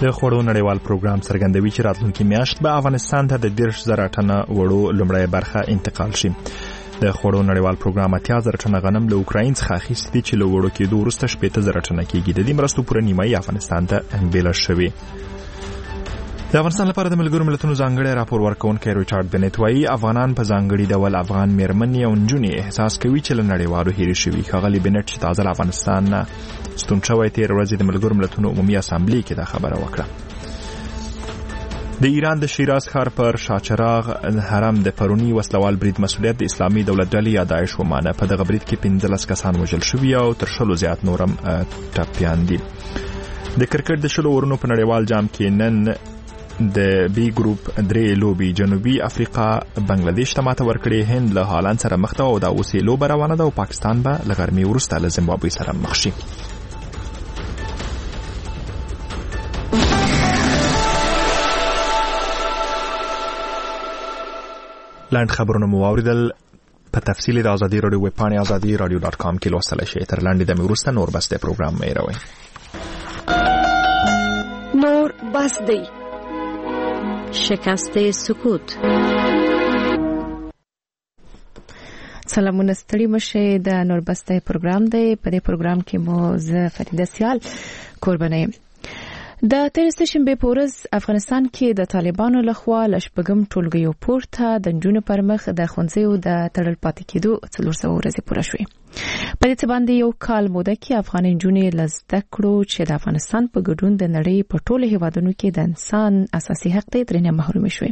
د خوړو نړیوال پروګرام څرګندوي چې راتلونکي میاشت به افغانستان ته د 10,000 ټنه وړو لومړی برخه انتقال شي. د خوړو نړیوال پروګرام 80,000 ټنه غنم له اوکراین څخه اخیستي چې له وړو کېدو وروسته 80,000 ټنه کېږي. د دې مرستو پوره نیمایي افغانستان ته بیل شوی. د افغانستان لپاره د ملګرو ملتونو ځانګړی راپور ورکونکي ریچارډ بنټ وایي افغانان په ځانګړي ډول افغان میرمنې او نجونې احساس کوي چې له نړیوالو هېرې شوي. ښاغلي بنټ چې تازه افغانستان نه ستون شوی تېره ورځ د ملګرو ملتونو عمومي اسامبلې کې دا خبره وکړه. د ایران د شیراز ښار پر شاهچراغ حرم د پرونی وسلوال برید مسؤلیت د اسلامي دولت ډلې یا داعش ومانه. په دغه برید کې 15 کسان وژل شوي او تر 100 زیات نورم ټپیان دي. د کرکټ د 10 اورونو په نړیوال جام کې نن د بی ګروپ 3 لوبي جنوبي افریقا بنگلاديش ته ماته ورکړې. هند له هالند سره مخ ته او دا اوسې لوبه روانه ده او پاکستان به له غرمې وروسته له زیمبابوې سره مخ شي. لاند خبرونه مو واوریدل. په تفصیل د ازادي رادیو ویب پاڼې azadi.radio.com کې لوستلی شئ. تر لاندې د مې وروسته نور بس د پروګرام مې راوي. نور بس دی شکست سکوت. سلامونه ستړي مشه. د نور بس دی پروګرام دی. په دې پروګرام کې مو زه فریده سیال قربانه یم. د تیر شنبه په ورځ افغانستان کې د طالبانو لخوا لشپږم ټولګیو پورته د نجونو پر مخ د ښوونځیو د تړل پاتې کېدو 400 ورځې پوره شوې. په دې باندې یو کال موده کې افغان نجونې لزده کړو چې د افغانستان په ګډون د نړۍ په ټولو هیوادونو کې د انسان اساسي حق دی ترې محروم شوي.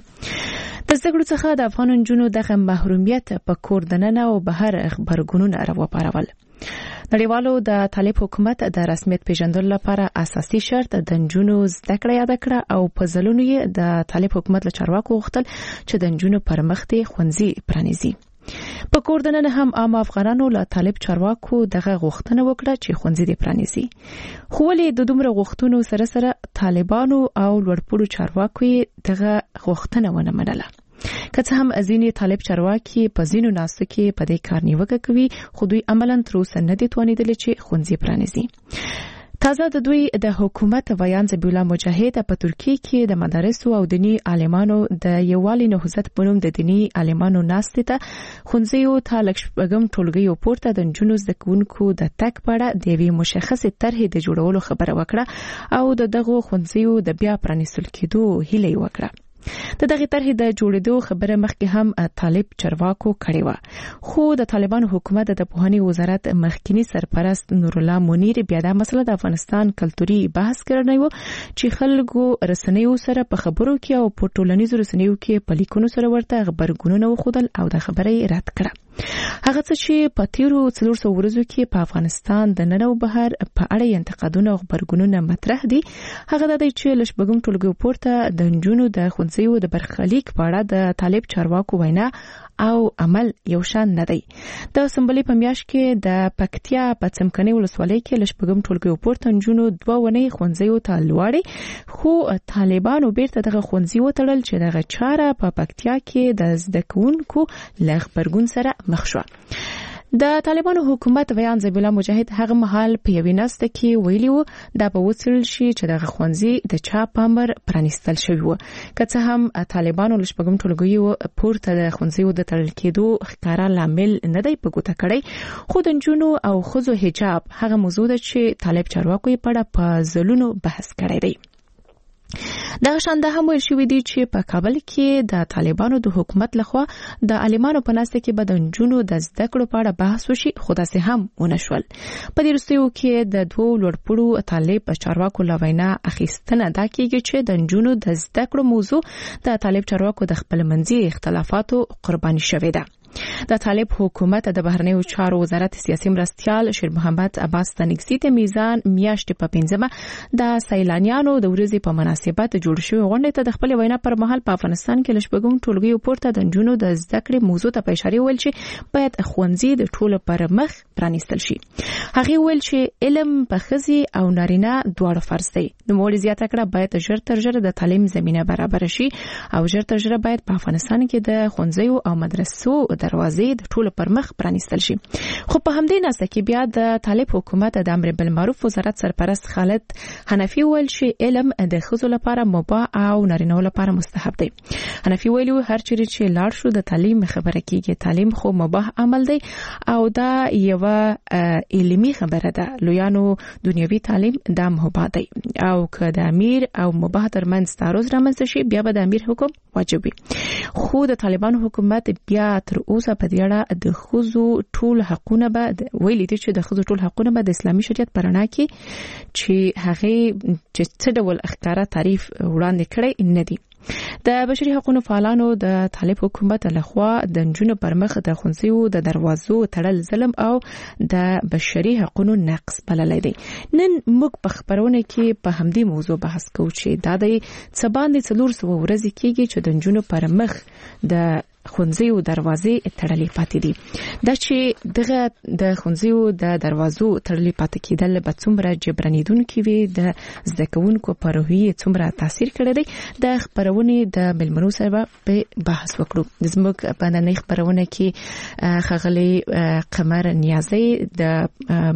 د زده کړو څخه د افغان نجونو دغه محرومیت په کور دننه او بهر خبرګونونه راوپارول. نړیوالو د طالب حکومت د رسمیت پیژندلو لپاره اساسي شرط د نجونو زده کړه یاد کړه او په ځلونو یې د طالب حکومت له چارواکو غوښتل چې د نجونو پر مخ دې ښوونځي پرانیزي. په کور دننه هم عام افغانانو له طالب چارواکو دغه غوښتنه وکړه چې ښوونځي دې پرانیزي. خو ولې د دومره غوښتنو سره سره طالبانو او لوړپوړو چارواکو دغه غوښتنه ونه منله؟ که څه هم ځینې طالب چارواکي په ځینو ناستو کې په دې کار نیوکه کوي، خو دوی عملاً تر اوسه نه دي توانیدلي چې ښوونځي پرانیزي. تازه د دوی د حکومت ویان ذبیح الله مجاهد په ترکیه کې د مدارسو او دینی عالمانو د یووالي نهضت په نوم د دینی عالمانو ناستې ته ښوونځیو ته لشپږم ټولګیو پورته د نجونو زده کوونکو د تګ په اړه د یوې مشخصې طرحې د جوړولو خبره وکړه او د دغو ښوونځیو د بیا پرانیستل کېدو هیله یې وکړه. د دغه طرحې د جوړېدو خبره مخکې هم طالب چارواکو کړې و، خو د طالبانو حکومت د پوهنې وزارت مخکنی سرپرست نور الله منیر بیا دا مسله د افغانستان کلتوري بحث کړی و چې خلکو رسنیو سره په خبرو کې او په ټولنیزو رسنیو کې په لیکونو سره ورته خبرګونونه وښودل او د خبرې رد کړه. هغه څه چې په تیرو 400 ورځو کې په افغانستان د نن او بهر په اړه انتقادونه او خبرګونونه مطرح دي هغه د دې چې لشپږم ټولګیو پورته د نجونو د ښوونځیو د برخلیک په اړه د طالب چارواکو وینا او عمل یو شان نه دی. د سمبلې په میاشت کې د پکتیا په څمکني ولسوالۍ کې لشپږم ټولګیو پورته نجونو 2 ونې ښوونځیو ته لوړې، خو طالبانو بیرته دغه ښوونځي وتړل چې دغه چاره په پکتیا کې د زده کوونکو له خبرګون سره مخ شو. د طالبانو حکومت ویان ذبیح الله مجاهد هغه مهال په یوې ناسته کې ویلي و دا به وڅېړل شي چې دغه ښوونځي د چا په امر پرانیستل شوي و. که څه هم طالبانو لشپږم ټولګیو پورته د ښوونځیو د تړل کېدو ښکاره لامل نه دی په ګوته کړی، خو د نجونو او ښځو حجاب هغه موضوع ده چې طالب چارواکو یې په اړه په ځلونو بحث کړی دی. دغه شانده هم ویل شوي دي چې په کابل کې د طالبانو د حکومت لخوا د عالمانو په ناسته کې به د نجونو د زده کړو په اړه بحث وشي، خو داسې هم ونه شول. په دې وروستیو کې د 2 لوړپوړو طالب چارواکو له وینا اخیستنه دا کېږي چې د نجونو د زده کړو موضوع د طالب چارواکو د خپل منځي اختلافاتو قرباني شوې ده. د طالب حکومت د بهرنیو چارو وزارت سیاسي مرستیال شیر محمد عباس تنګسي ته میزان میاشتې په 5مه د سیلانیانو د ورځې په مناسبت جوړ شوی غونډه ته د خپل وینا پر مهال په افغانستان کې لشپږم ټولګیو پورته د نجونو د زده کړې موضوع ته په اشاره ویل چې باید ښوونځي د ټولو پر مخ پرانیستل شي. هغه ویل چې علم په ښځې او نارینه دواړو فرض دی. نو مولي زیاته کړه باید ژر تر ژره د تعلیم زمينه برابر شي او ژر تر ژره باید په افغانستان کې د ښوونځیو او مدرسو دروازې دروازې د ټولو پر مخ پرانیستل شي. خو په همدې ناسه کې بیا د طالب حکومت د امر بالمعروف وزارت سرپرست خالد حنفي ویل چې علم د ښځو لپاره مباح او نارینه‌و لپاره مستحب دی. حنفي ویلو هر چیرې چې لاړ شو د تعلیم خبره کیږي. تعلیم خو مباح عمل دی او دا یو علمي خبره ده. لویانو دنیوي تعلیم دا مباح دی او که د امیر او مباح ترمنځ تعارض رامنځته شي بیا به د امیر حکم واجب وي. خو د طالبانو حکومت بیا تر اوسه په دې اړه د ښځو ټول حقونه به ویلي دي چې د ښځو ټول حقونه به د اسلامي شریعت په رڼا کې چې هغه چې څه ډول ښکارا تعریف وړاندې کړی نه دي. د بشري حقوقو فعالانو د طالب حکومت لخوا د نجونو پر مخ د ښوونځیو د دروازو تړل ظلم او د بشري حقوقو نقض بللی دی. نن موږ په خبرونه کې په همدې موضوع بحث کوو چې دا د څه باندې 400 ورځې کېږي چې د نجونو پر مخ د ښوونځیو دروازې تړلې پاتې دي. دا چې دغه د ښوونځیو د دروازو تړلې پاتې کېدل به څومره جبرانیدونکي وي، د زده کوونکو په روحیه څومره تاثیر کړی دی، د خبرونې د ملمنو سره به بحث وکړو. زموږ په نننۍ خبرونه کې ښاغلي قمر نیازی د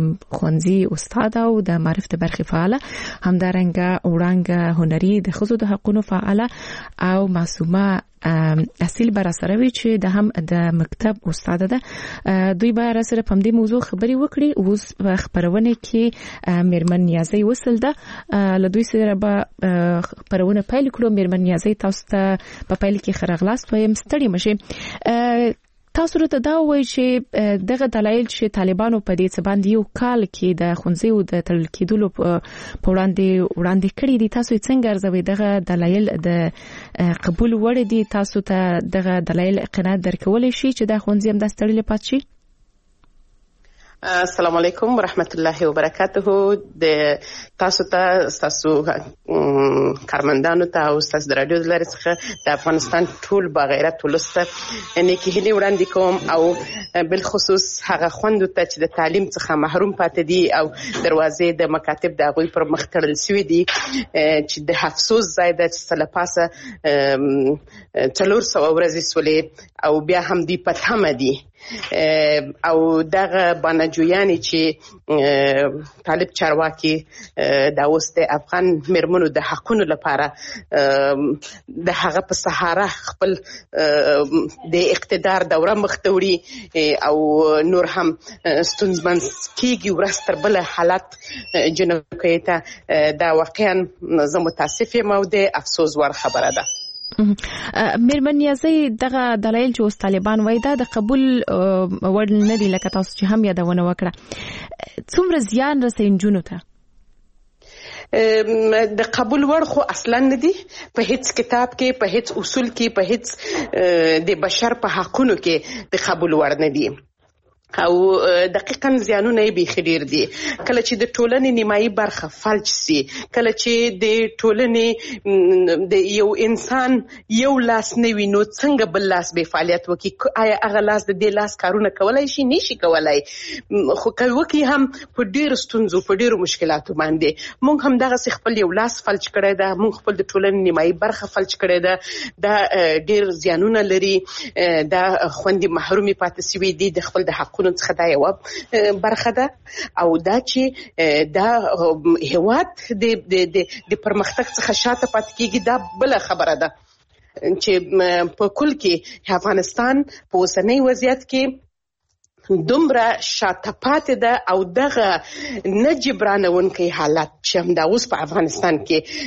ښوونځي استاد او د معرفت برخې فعاله، همدارنګه وړانګه هنري د ښځو د حقوقو فعاله او معصومه اصیل بر سره وی چې د هم د مکتب استاد ده. دوی به سره په دې موضوع خبري وکړي. اوس خبرونه کې میرمن نیازی وصل ده، له دوی سره به خبرونه پیل کړو. میرمن نیازی تاسو ته په پیل کې خرغلاست وایم، ستړي مشه. تاسو ته دا وایي چې دغه دلایل چې طالبانو په دې څه باندې یو کال کې د ښوونځیو د تړل کېدلو په وړاندې کړي دي، تاسو څنګه ارزوي دغه دلایل د قبول وړ دي؟ تاسو ته دغه دلایل قناعت درکولای شي چې د ښوونځي هم د تړل پات شي؟ السلام علیکم ورحمت الله وبرکاته. د تاسو کارمندانو ته او تاسو د رادیو لارې څخه د افغانستان ټول باغیرت ولسته نیکی هیلې وړاندې کوم او بل خصوص هغه خوندو ته چې د تعلیم څخه محروم پاتې دي او دروازې د مکاتب د هغوی پر مخ تړل شوي دي، چې د افسوس ځای ده چې څه له پاسه 400 ورځې سولې او بیا هم دوی په تمه دي او دغه بانجویانی چې طالب چارواکي دا اوس د افغان مرمنو د حقونو لپاره د هغه په سهاره خپل د اقتدار دوره مختوري او نور هم ستونزمن کیږي ورځ تر بله حالت جنوبي ته دا واقعا زه متاسف یم او د افسوس ور خبره ده. میرمن نیازی دغه دلایل چې اوس طالبان وایي دا د قبول وړ نه دي، لکه تاسو چې هم یادونه وکړه. څومره زیان رسوي نجونو ته؟ د قبول وړ خو اصلا نه دي، په هیڅ کتاب کې، په هیڅ اصول کې، په هیڅ د بشر په حقونو کې د قبول وړ نه دي او دقیقاً زیانونه یې بیخي ډېر دي. کله چې د ټولنې نیمایي برخه فلج سي، کله چې د ټولنې د یو انسان یو لاس نه وي نو څنګه بل لاس به فعالیت وکړي؟ آیا هغه لاس د دې لاس کارونه کولای شي؟ نشي کولای، خو که وکړي هم په ډېرو ستونزو، په ډېرو مشکلاتو باندې. موږ هم دغسې خپل یو لاس فلج کړی ده، موږ خپل د ټولنې نیمایي برخه فلج کړی ده. دا ډېر زیانونه لري، دا خوندې محرومې پاتې سوي دي د خپل د حقونو څخه. دا یو برخه ده او دا چې دا هیواد د پرمختګ څخه شاته پاتې کیږي دا بل خبره ده، چې په کل کې افغانستان په اوسنۍ وضعیت کې دومره شاته پاتې ده او دغه نه جبرانونکی حالت چې هم دا اوس په افغانستان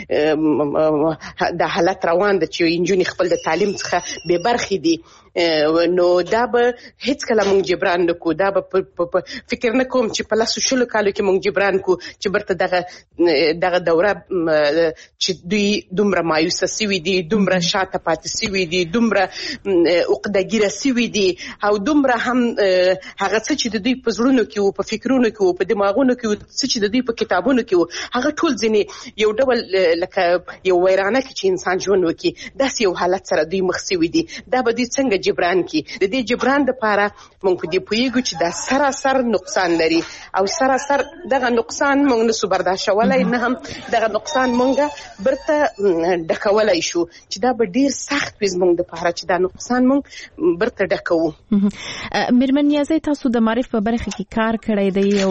کې د حالت روان ده چې نجونې خپل د تعلیم څخه بې برخې دي، نو دا به هیڅ کله مونږ جبران نکو. دا به فکر نکوم چې په 100 کالو کې مونږ جبران کو چې برته دغه دوره چې دوی دومره مایوسه سوي دي، دومره شاته پاتې سوي دي، دومره عقده‌ګیره سوي دي او دومره هم هغه څه چې د دوی په زړونو کې وو، په فکرونو کې وو، په دماغونو کې وو، څه چې د دوی په کتابونو کې وو، هغه ټول ځینې یو ډول لکه یو ویرانه کې چې انسان ژوند وکړي داسې یو حالت سره دوی مخ سوي دي. دا به دوی څنګه د جبران کی د دې جبران لپاره موږ په دې پویګو چې دا سراسر نقصان لري او سراسر دغه نقصان موږ نه سو برداشتولای نه هم دغه نقصان موږ برته ډکولای شو چې دا به ډیر سخت وي موږ د لپاره چې دا نقصان موږ برته ډکو. میرمن نیازی تاسو د معرف په برخه کې کار کړی دی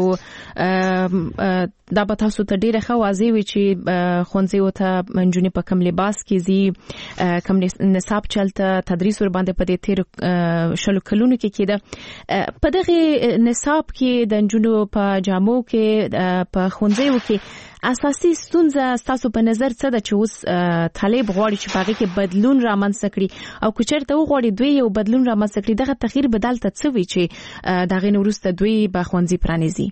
او دا به تاسو ته ډیره ښه واضح وي چې ښوونځیو ته نجونې په کوم لباس کې ځي کوم نصاب چلته تدریس ور باندې په دې تیر شلو کلونو کې کېده په دغه نصاب کې د نجونو په جامو کې په ښوونځیو کې اساسي ستونزه تاسو په نظر څه ده چې اوس طالب غواړي چې باغې کې بدلون رامنځته کړي او که چېرته وغواړي دوی یو بدلون رامنځته کړي دغه تغییر به دلته څه وي چې د هغې نه وروسته دوی به ښوونځي پرانیزي؟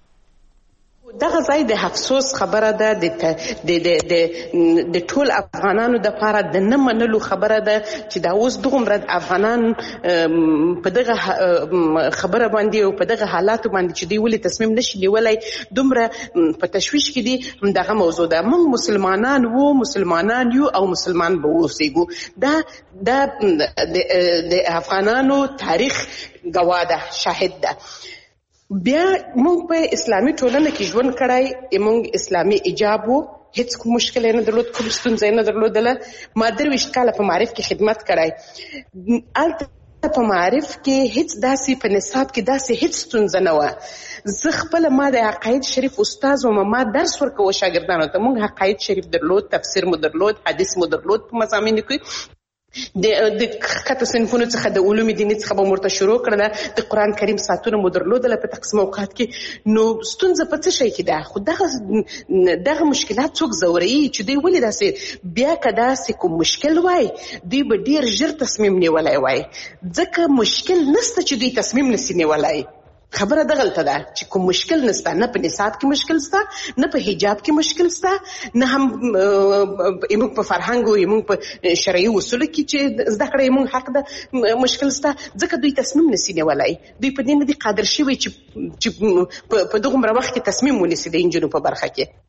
دغه ځای د افسوس خبره ده د ټول افغانانو د لپاره د نه منلو خبره ده چې دا اوس دومره افغانان په دغه خبره باندې او په دغه حالاتو باندې چې دوی ولې تصمیم نشي نیولای دومره په تشویش کې دي. دغه موضوع ده موږ مسلمانان یو او مسلمان به اوسېږو. دا د افغانانو تاریخ گواه ده شاهد ده. بیا موږ په اسلامي ټولنه کې ژوند کړای موږ اسلامي ایجاب وو هیڅ کوم مشکل نه درلود کوم ستونزه نه درلودله. ما 23 کاله په معرف کې خدمت کړای البته په معرف کې هیڅ داسې په نصاب کې داسې هیڅ ستونزه نه و. زه خپل ما د عقاید شریف استاد و ما درس ورکوه شاګردانو ته. موږ عقاید شریف درلود تفسیر مو درلود حدیث مو درلود په مضامینو کې د کته صنفونو څخه د علوم دیني څخه به مرته شروع کړل د قران کریم ساتونه مو درلودله په تقسیم اوقات کې. نو ستونزه په څه شي کې ده خو دغه مشکلات څوک زوري چې دوی ولې داسې بیا کدا سې کوم مشکل وای دوی به ډیر ژر تصمیم نیولای وای ځکه مشکل نشته چې دوی تصمیم نسی نیولای. خبره د غلطه ده چې کوم مشکل نشته نه په نصاب کې مشکل شته نه په حجاب کې مشکل شته نه هم موږ په فرهنګ او موږ په شرعي اصول کې چې زده کړې موږ حق ده مشکل شته ځکه دوی تصمیم نسی نیولای. دوی په دې نه دي قادر شوي چې په دغه وخت کې تصمیم ونیسي د انجونو په برخه کې.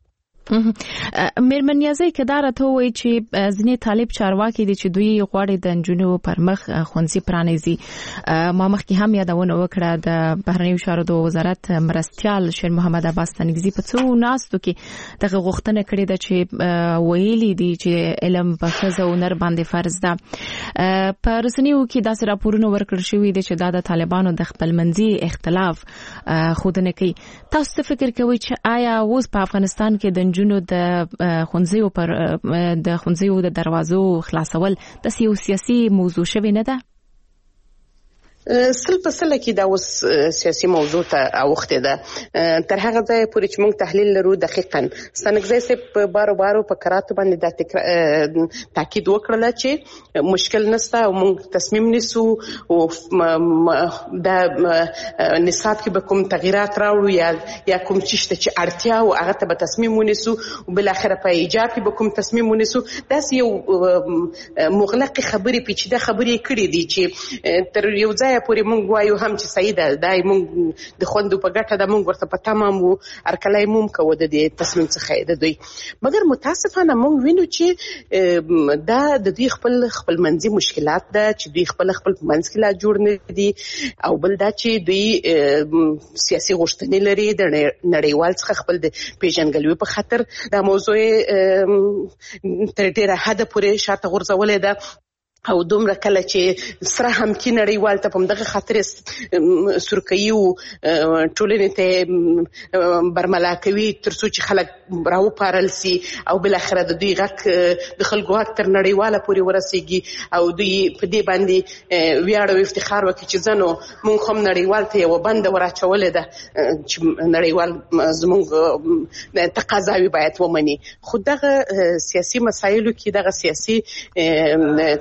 میرمن نیازی که دا راته وایي چې ځینې طالب چارواکي دي چې دوی غواړي د نجونو پر مخ ښوونځي پرانیزي. ما مخکې هم یادونه وکړه د بهرنیو چارو د وزارت مرستیال شیر محمد عباس تنګزي په څو ناستو کې دغه غوښتنه کړې ده چې ویلي دي چې علم په ښځه او نر باندې فرض ده. په رسنیو کې داسې راپورونه ورکړل شوي دي چې دا د طالبانو د خپلمنځي اختلاف ښودنه کوي. تاسو څه فکر کوئ چې آیا اوس په افغانستان کې د نجونو د ښوونځیو د دروازو خلاصول د سیاسي موضوع شوی نه ده؟ سل په سل کې دا اوس سیاسي موضوع ته اوخته ده. تر هغه ځای پورې چې موږ تحلیل لرو دقیقاً ستنګزې سه په بارو په کراتو باندې د تاکید وکړل چې مشکل نشته او موږ تصمیم نیسو او د نصاب کې به کوم تغیرات راوړو یا کوم چې اړتیا او هغه ته به تصمیم ونیسو او بل اخر په ایجاب کې به کوم تصمیم ونیسو. دا یو مغلق خبرې پیچیده خبرې کړې دي چې تر یو ځای پورې مونږ وایو هم چې صحیح ده دا مونږ د خوندو په ګټه ده مونږ ورته په تمام وو ارکلای موم کوو د دې تصمیم څخه د دوی. مګر متاسفانه مونږ وینو چې دا د دوی خپل منځي مشکلات ده چې دوی خپل منځ کې لا جوړ نه دي او بل دا چې دوی سیاسي غوښتنې لري د نړیوال څخه خپل د پیژنګلوي په خاطر دا موضوع تر ډیره حد پورې شاته غورځولې ده او دومره کله چې سره هم کې نړیوال ته په دغه خاطر سرکیو ټولنې ته برملا کوي ترڅو چې خلک راو پارل سي او بل اخر د دوی غک د خلکو غک تر نړیواله پورې ورسیږي او دوی په دې باندې ویاړ او افتخار وکړي چې زنو مونږ هم نړیوال ته یو بند وراچولې ده چې نړیوال زموږ تقاضاوي باید ومني. خو دغه سیاسي مسایلو کې دغه سیاسي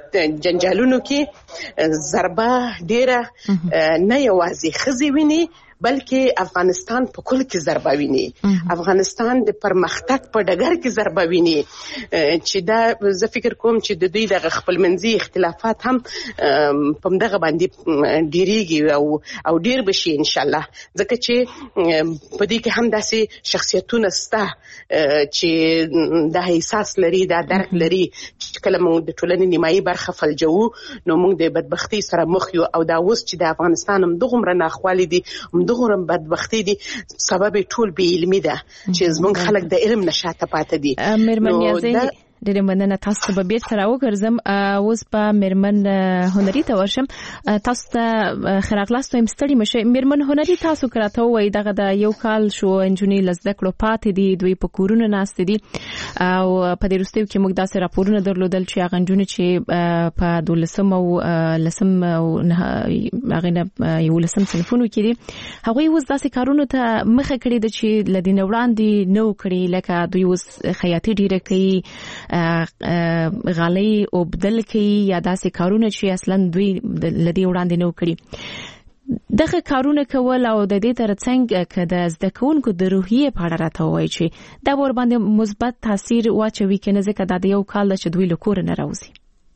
جنجالونو کې ضربه ډیره نه یوازې خزي ویني بلکې افغانستان په کل کې ضربه ویني، افغانستان د پرمختګ په ډګر کې ضربه ویني، چې دا زه فکر کوم چې د دوی د خپلمنځي اختلافات هم په دغه باندې ډیریږي او ډیر بشي ان شاء الله، ځکه چې په دې کې هم داسې شخصیتونه سته چې د احساس لري، د درک لري، چې کله موږ د ټولنې نیمایي برخه فلجو نو موږ د بدبختی سره مخ یو، او دا اوس چې د افغانستان هم دغه ناخوالي دي، هم دغه بدبختی دي، سبب ټول بې علمي ده چې زموږ خلک د علم نشاته پاتې دي. مېرمن نیازی ډېر مننه، تاسو به بیرته راوګرځم. اوس په مېرمن هنري ته ورشم. تاسو ته خراغلاست او مستړي مشه. مېرمن هنري، تاسو کراته وای دغه د یو کال شو انجونی لزدکلو پاتې دي، دوی په کورونه ناست دي، او په دې وروستیو کې موږ داسې راپورونه درلودل چې هغه انجونی چې په 12 او 10 او هغه یو لسم صنفونو کې دي، هغه اوس داسې کارونه ته مخه کړې ده چې لدین وړاندې نو کړی، لکه دوی اوس خیاطي ډیره کوي، غالۍ او بدل کوي، یا داسې کارونه چې اصلا دوی لدی وړاندې نو کړی. دغه کارونه کول او د دې ترڅنګ که د زده کوونکو د روحیې په اړه راته وایي چې دا ور باندې مثبت تاثیر واچوي کنه، ځکه دا د یو کال چې دوی له کور نه راوځي.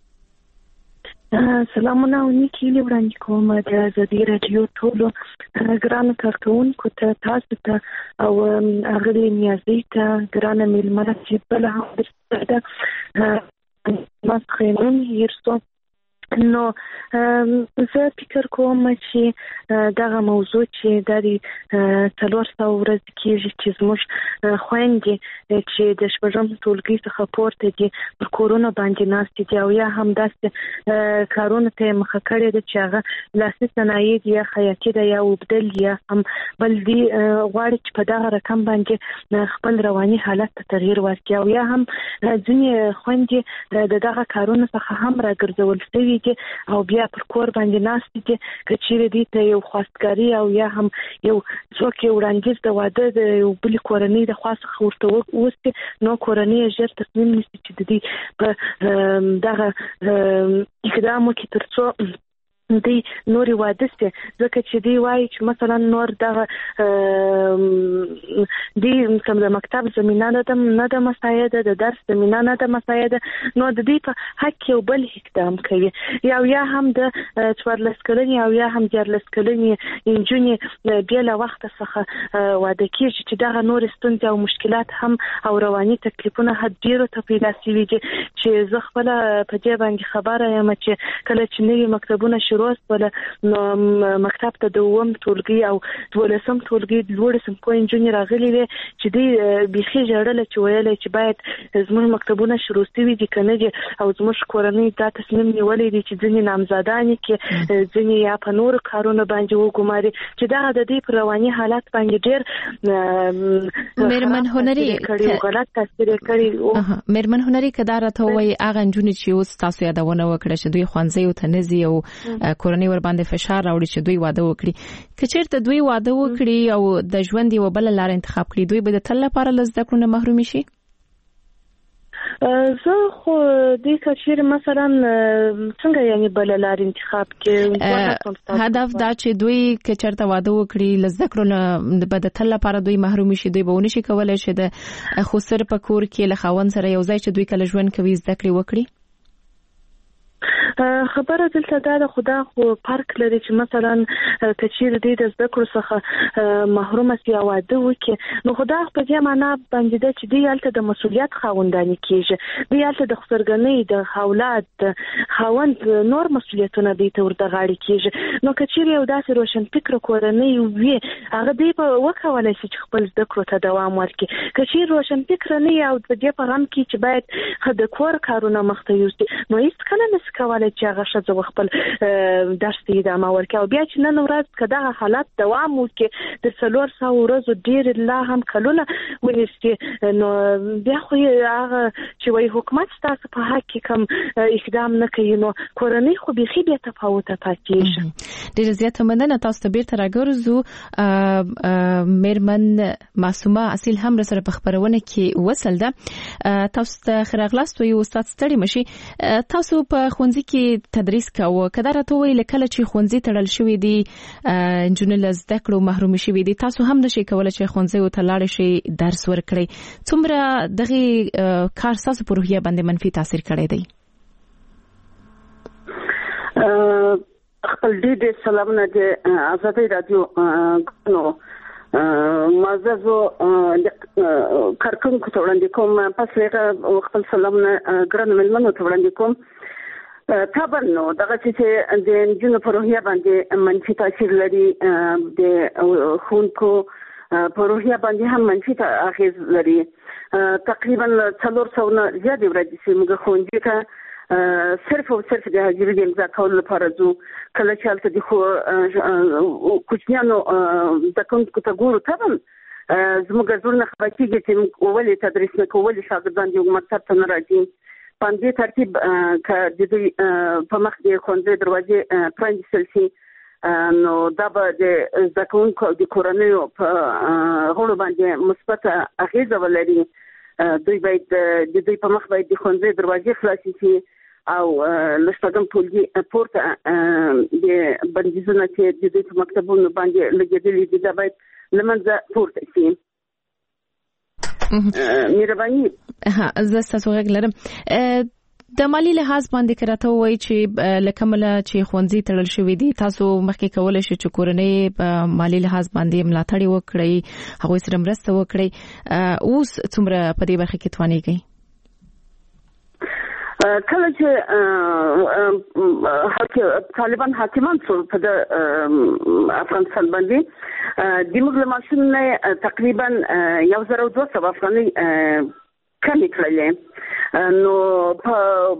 سلامونه او نیکی وړاندې کوم د ازادي رادیو ټولو ګرانو کارکونکو ته، تاسو ته او اغلې نیازي ته، ګرانه مېلمنه چې بل هم درته ما خینون هیرسو. نو زه فکر کوم چې دغه موضوع چې د 400 ورځې کېږي چې زموږ خويندې چې د شپږم ټولګي څخه پورته دي پر کورونه باندې ناست دي، او یا هم داسې کارونه ته مخه کړې ده چې هغه لاسي صنایع دي، یا خیاطي ده، یا وبدل، یا هم بل دي، غواړي چې په دغه رقم باندې خپل رواني حالت ته تغییر ورکړي، او یا هم ځینې خويندې د دغه کارونو څخه هم راګرځول شوي دي او بیا پر کور باندې ناست دي، که چیرې دې ته یو خواستګاري او یا هم یو څوک یو وړاندیز د واده د یو بلې کورنۍ د خوا څخه ورته ووسي، نو کورنۍ ژر تصمیم نیسي چې د دې په دغه اقدام وکړي تر څو دی نوري واده سي، ځکه چې دی وایي چې مثلا نور دغه دی کوم د مکتب زمينه نه د مسایده، د درس زمينه نه د مسایده، نو د دې په حق یو بل اقدام کوي، یا هم د 14 کلنې او یا هم 14 کلنې انجونی بیا له وخت څخه واده کیږي، چې دغه نور ستونزې او مشکلات هم او رواني تکلیفونه حد ډیرو ته پیدا شوي دي، چې زه خپل په دې باندې خبره یم چې کله چې نوي مکتبونه شروع ولا نو مکتب ته دوم ټولګي او 12م ټولګي لوړ سمکو انجینر راغلي وي، چې دی بيخي جوړل چې ویل چې باید زموږ مکتبونه شروع شي دي کنه دي، او زموږ کورنۍ دا تصمیم نیولې دي چې ځینې نامزادانی کې ځینې یا په نور کارونه باندې وګماري، چې دا د دې پر رواني حالت باندې ډېر مېرمن هنري غلط تاثیر کوي. مېرمن هنري کدا راته وایي هغه انجونی چې اوس تاسو یادونه وکړه چې دوی خوانځي او تنزي او کورنۍ ور باندې فشار راوړي چې دوی واده وکړي، که چیرته دوی واده وکړي او د ژوند یو بل لار انتخاب کړي، دوی به د تل لپاره لزده کړو نه محروم شي. زه خو دې کچیر مثلا څنګه یعنی بل لار انتخاب کې هدف دا چې دوی که چیرته واده وکړي لزده کړو نه به د تل لپاره دوی محروم شي، دوی به ونه شي کولای چې د خسر په کور کې له خاوند سره یو ځای چې دوی کله ژوند کوي زده کړې وکړي. خبره دلته دا د خدا خو فرق لري چې مثلا کچیر دې د زده کړو څخه محروم سي او واده وکړي، نو خدا په دې معنا باندې د چې دی الته د مسولیت خاوندانی کیږي، دی الته د خسرګنۍ د اولاد خاوند نور مسولیتونه دې ته ورته غاړي کیږي، نو کچیر یو داسې روشن فکر کورنۍ وي هغه دې په وکولای شي چې خپل زده کړو ته دوام ورکړي، کچیر روشن فکر نه او د دې په غم کې چې باید د کور کارونه مخته یوسي، نو هیڅ کله نس کولای چې هغه شته خپل درس ته ادامه ورکړي، او بیا چې نن ورځ کدا حالت دوام وکړي د 400 ورځو ډیر لا هم کلونه ونیسي، نو بیا خو هغه چې وایي حکومت تاسو په حق کې کوم اقدام نه کوي، نو کورنۍ خو بيخي بیا تفاوت پاتې. ډیر زیات مننه، تاسو ته بیرته راګرځو. مېرمن معصومه اصیل هم سره په خبرونه کې وصل ده. تاسو ته خراغلاست وي استاد ستړي مشي، تاسو په ښوونځي کې تدریس کاوه کله راته ویل کله چې ښوونځي تړل شوی دی جنونه لزده کړو محروم شوی دي تاسو هم نشئ کولای چې ښوونځي ته لاړ شئ درس ورکړئ څومره دغه کار تاسو په روحیه باندې منفي تاثیر کړی دی خپل دې سلامونه د آزادۍ رادیو نو معززو کارکونکو ته وړاندې کوم پس لږه خپل سلامونه ګران مېلمنو ته وړاندې کوم طبعا نو دغه چې د نجونو په روحیه باندې منفي تاثیر لري د ښوونکو په روحیه باندې هم منفي اغېز لري تقریبا 400 نه زیاتې ورځې چې موږ ښوونځي ته صرف او صرف د حاضرۍ د امضا کولو لپاره ځو کله چې هلته د کوچنیانو زده کوونکو ته ګورو طبعا زموږ زړونه خفه کېږي چې موږ ولې تدریس نه کوو ولې شاګردان د مکتب ته نه راځي په همدې ترتیب که د دوی په مخ د ښوونځي دروازې پرانیستل شي نو دا به د زده کوونکو او د کورنیو په غړو باندې مثبته اغېزه ولري دوی باید د دوی په مخ باید د ښوونځي دروازې خلاصې شي او له شپږم ټولګي پورته د بندیزونه چې د دوی په مکتبونو باندې لګېدلي دي دا باید له منځه پورته شي مهرباني زه ستاسو غږ لرم د مالی لحاظ باندې کراته وای چې لکه مله چې ښوونځي تړل شوی دي تاسو مخکې کولای شئ چې کورنۍ په مالی لحاظ باندې ملاتړ وکړي هغه سره مرسته وکړي اوس څومره په دې برخه کې توانیږي کله چې طالبان حاکمان شو په افغانستان باندې د موږ له ماشومانو تقریبا 1200 افغانۍ کمې کړلې نو په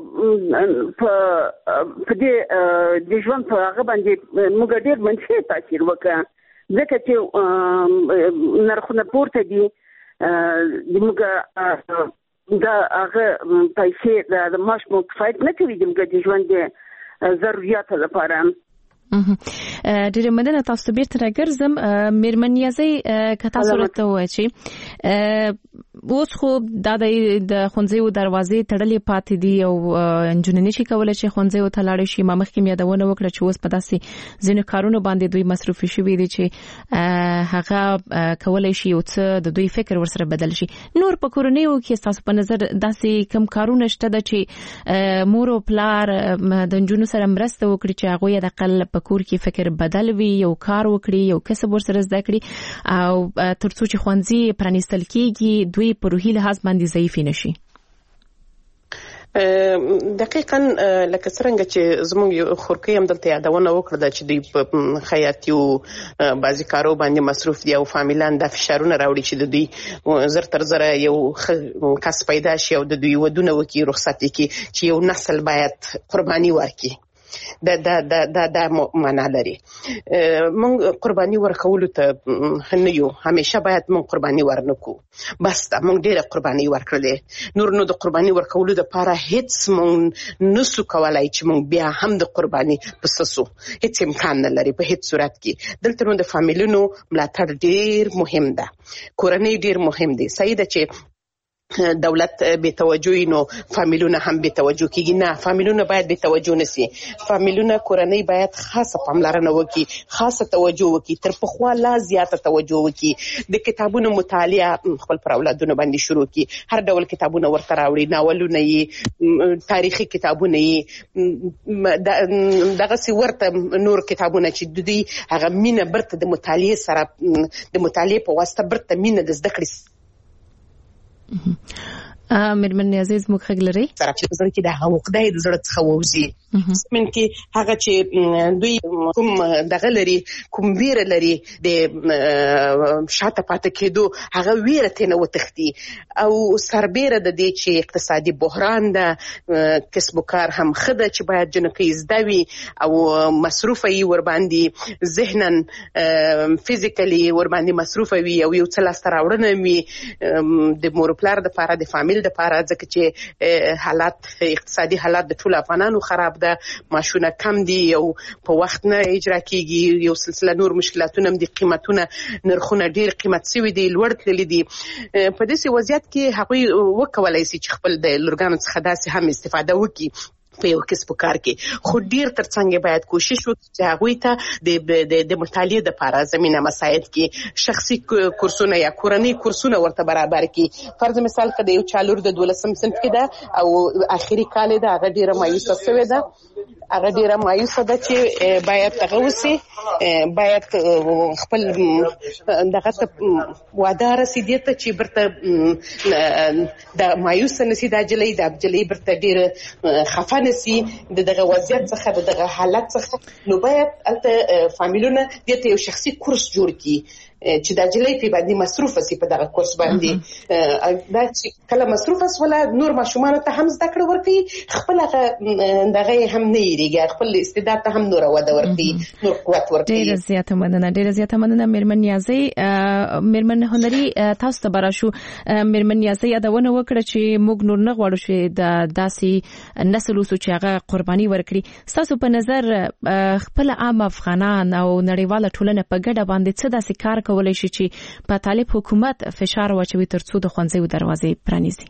دې د ژوند په هغه باندې موږ ډېر منفي تاثیر وکړ ځکه چې نرخونه پورته دي موږ دا هغه پیسې د معاش مو کفایت نه کوي د ژوند د ضرورتو لپاره ډېر مننه تاسو بیرته راګرځم میرمن نیازی که تاسو راته وایئ چې اوس خو دا د ښوونځیو دروازې تړلې پاتې دي او نجونې نشي کولای چې ښوونځیو ته لاړې شي ما مخکې یادونه وکړه چې اوس په داسې ځینو کارونو باندې دوی مصروفي شوي دي چې هغه کولای شي او څه د دوی فکر ورسره بدل شي نور په کورنیو کې تاسو په نظر داسې کم کارونه شته د چې مور او پلار د نجونو سره مرسته وکړي چې هغه د اقل په کور کې فکر بدل وي یو کار وکړي یو کسب ورسره زده کړي او ترڅو چې ښوونځي پرانیستل کېږي دوی په روحي لحاظ باندې ضعیف نشي دقیقاً لکه څنګه چې زموږ خورکې هم دلته یادونه وکړه چې دوی په خیاطیو بعضی کارو باندې مصروف دي او فامیلان د فشارونه راوړي چې د دوی زر تر زره یو کس پیدا شي او د دوی ودونه وکړي رخصت وکړي چې یو نسل باید قرباني ورکړي دا معنا لري مونږ قرباني ورکول ته نه یو همیشه باید مونږ قرباني ورنکو بس دا مونږ ډېره قرباني ورکړلې نو د قرباني ورکول لپاره هیڅ مونږ نسو کولای چې مونږ بیا هم د قرباني پسسو هیڅ امکان نه لري په هیڅ صورت کې دلته نو د فامیلونو ملاتړ ډېر مهم ده کورنۍ ډېر مهم دي صحیح ده چې دولت به توجه نو فامیلونه هم به توجه کیږي نه فامیلونه باید به توجه نسی فامیلونه کورنۍ باید خاصه پاملرنه وکړي خاصه توجه وکړي تر پخوا لا زیاته توجه وکړي د کتابونو مطالعه خپل پر اولادونو باندې شروع کړي هر ډول کتابونه ورته راوړي ناولونه یې تاریخي کتابونه یې دغه سی ورته نور کتابونه چې د دوی هغه مینه برته د مطالعه سره د مطالعه په واسطه برته مینه د زده کړې میرمن عزیز مخ غلري سره چې زړه کې د حقوقدای د زړه څخه ووزي من کې هغه چې دوی کوم دغه لري کوم ویر لري د شاته پاتې کېدو هغه ویره تنه وتختی او سربېره د دې چې اقتصادي بحران ده کسب و کار هم خده چې باید جنکې زدوي او مصروف وي ور باندې ذهناً فزیکلی ور باندې مصروف وي او یو څه لاس راوړنه وي د مور پلار د لپاره د فامیل د لپاره ځکه چې حالات اقتصادي حالات د ټول افغانانو خراب ده ماشونه کم دي او په وخت نه اجرا کیږي یو سلسله نور مشکلاتونه هم دي قیمتونه نرخونه ډیر قیمت سوي دي لوړ تللي دي په دې وضعیت کې هغوی وکولای شي چې خپل د لورګانو څخه داسې هم استفاده وکړي په یو کسب کار کې خو ډیر ترڅنګ باید کوشش وکړي چې هغه ته د مطالعې د لپاره زمينه مساعد کې شخصي کورسونه یا کورنۍ کورسونه ورته برابر کړي. فرض مثال کده یو چالور د 12م صنف کې ده او اخیری کال ده هغه ډیره مایوسه شوې ده چې باید تغوسي باید خپل دغه وعده رسیدي ته چې برته د مایوسه نسی د جلې برته ډیره خفه نسی دغه وضعیت څخه دغه حالت څخه نو باید البته فامیلونه دته یو شخصي کورس جوړ کړي چې د جلې په باندې مصروف سي په دغه کورس باندې دا چې کله مصروف ولا نور ماشومان ته هم زده کړه ورکړي خپل دغه هم نه یریږي خپل استعداد ته هم نور وده ورکړي نور قوت ورکړي. ډیره زیاته مننه میرمن نیازی. میرمن هنري تاسو ته براشو میرمن نیازی یادونه وکړه چې موږ نور نه غواړو چې د داسې نسل اوسو چې هغه قرباني ورکړي. تاسو په نظر خپل عام افغانان او نړیواله ټولنه په ګډه باندې څه داسې کار کولای شي چې په طالب حکومت فشار واچوي ترڅو د ښوونځیو دروازې پرانیزي؟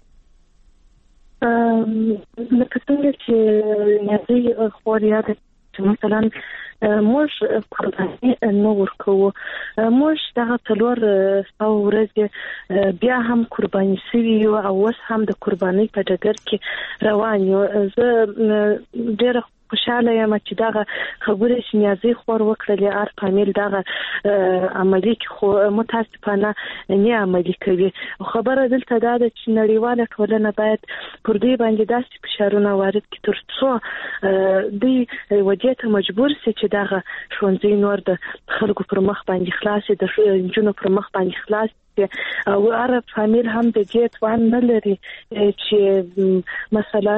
لکه څنګه چې نیازي خوریا ده چې مثلا موږ قرباني نه ورکوو موږ دغه څلور ورځې بیا هم قرباني شوي یو او اوس هم د قرباني په ډګر کې روان یو. زه ډېره خوشاله یم چې دغه خبرې چې نیازي خور وکړلې ار فامیل دغه عملي کې خو متاسفانه نه عملي کوي. خبره دلته دا ده چې نړیواله ټولنه باید پر دې باندې داسې فشارونه وارد کړي ترڅو دوی وجې ته مجبور شي چې دغه ښوونځي نور د خلکو پر مخ باندې خلاص د نجونو پر مخ باندې خلاص او عرب فامیل هم د دې توان نه لري چې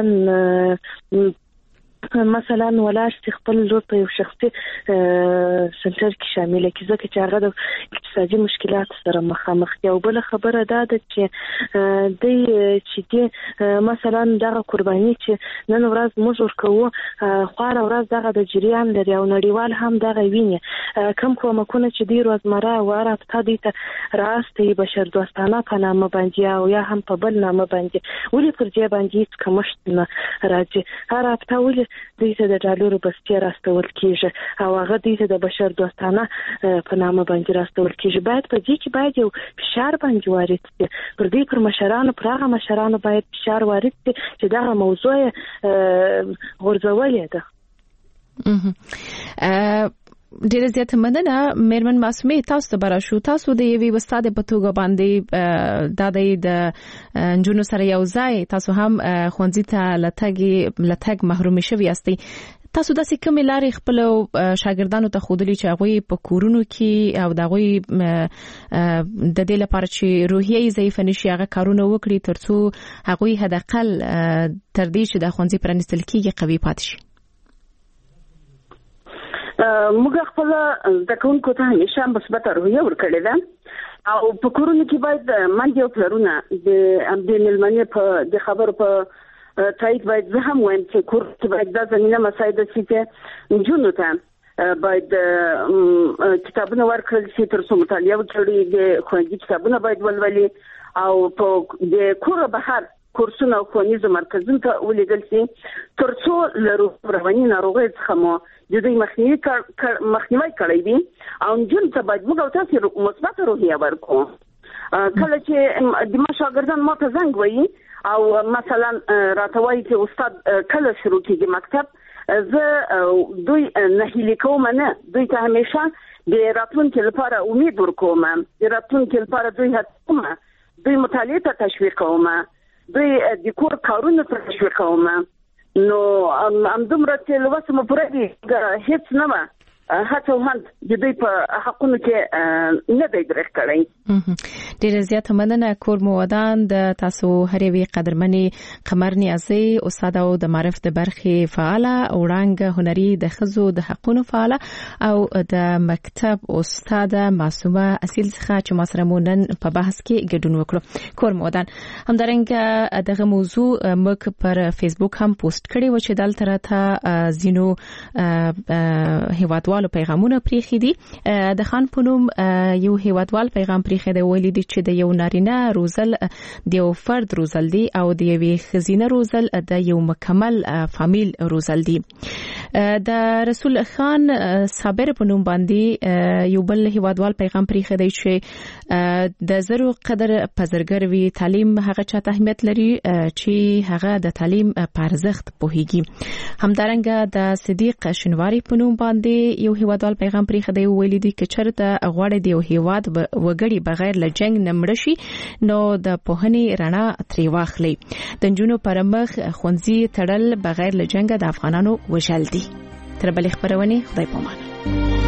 مثلا ولاش خپل لور په یو شخصي سنټر کې شامل کی ځکه چې هغه د اقتصادي مشکلات سره مخامخ دی. او بل خبره دا ده چې د مثلا دغه قرباني چې نن ورځ موږ ورکوو خوار ورځ دغه د جریان لري او نړیوال هم دغه ویني کم کومکونه چې دی روزمره او رابطه دي ته راستي بشر دوستانه په نامه باندې او یا هم په بل نامه باندې ولې پر دې باندې کمشت نه راځي. هر رابطه ولې دې د ډالرو بسته راستول کیږي او هغه دې د بشر دوستانه په نامه باندې راستول کیږي. باید په دې کې باید یو فشار باندې وارد شي پر دې پر مشرانو پر هغه مشرانو باید فشار وارد شي چې دا موضوع غورځولې ده. ډیره زیاته مننه میرمن معصومه. تاسو ته براشو تاسو د یوې استاد په توګه باندې د جنونو سره یو ځای تاسو هم ښوونځي ته لټګ محروم شوی یاستئ. تاسو د کومې لارې خپل شاګردانو ته خودلی چې هغه په کورونو کې او دغه د دې لپاره چې روحیه ضعیف نشي هغه کارونه وکړي ترڅو هغه حداقل تر دې چې د ښوونځي پرانستل کېږي قوي پاتې شي؟ موږ خپل د کوونکو ته همیشه مثبت روحیه ورکړې ده او په کورونو کې باید منځ یو پلرونه د ملمنې په د خبرو په تایید باید زه هم وایم چې کور کې باید دا زمينه مساعده شي چې نجونو ته باید کتابونه ورکړل شي ترڅو مطالعه وکړي. د ښوونځي کتابونه باید ولولي او په د کور بهر کورسونه او ښوونیزو مرکزونو ته ولېږل شي ترڅو له رواني ناروغۍ څخه مو د دوی مخنیوي کړی وي او نجونو ته باید موږ تاسو مثبت روحیه ورکړو. کله چې د ما شاګردان ما ته زنګ وایي او مثلا راته وایي چې استاد کله شروع کیږي مکتب زه دوی نه هیلې کوم نه دوی ته همیشه د راتلونکي لپاره امید ورکوم د راتلونکي لپاره دوی هڅوم دوی مطالعه ته تشویق کوم دوی د کور کارونه ته تشویق کوم. نو همدومره چې لوسه مو پوره دي هیڅ نه ما هڅه وهند د دوی په حقونو کې نه دی درک کړی. ډیره زیاته مننه کور مو ودان د تاسو هرې وی قدرمنې قمر نیازي استاد او د معرفت د برخې فعاله وړاندې هنري د خزو د حقونو فعاله او د مکتب استاد معصومه اصیل څخه چې ما سره مونن په بحث کې ګډون وکړو. کور مو ودان همدارنګه دغه موضوع مک پر فیسبوک هم پوسټ کړی و چې دلته راته زینو هیوادوال هیوادوالو پیغامونه پریخي دي. د خان پونوم یو هیوادوال پیغام پریخي دی ویلي دي چې د یو نارینه روزل د یو فرد روزل دي او د یوې خزینه روزل د یو مکمل فامیل روزل دي. د رسول خان صابر پونوم باندې یو بل هیوادوال پیغام پریخي دی چې د زرو قدر پزرګر وی تعلیم هغه چاته اهمیت لري چې هغه د تعلیم په ارزښت پوهیږي. همدارنګه د صدیق شنواری پونوم باندې یو هیوادوال پیغام پریخي دی ویلي دي چې چرته غواړي د یو هیواد وګړي بغیر له جنگ نه مړ شي نو د پوهنې رڼا ترې واخلي. د نجونو پر مخ ښوونځي تړل بغیر له جنگ د افغانانو وژل دي. تر بلې خبرونه خدای پامان.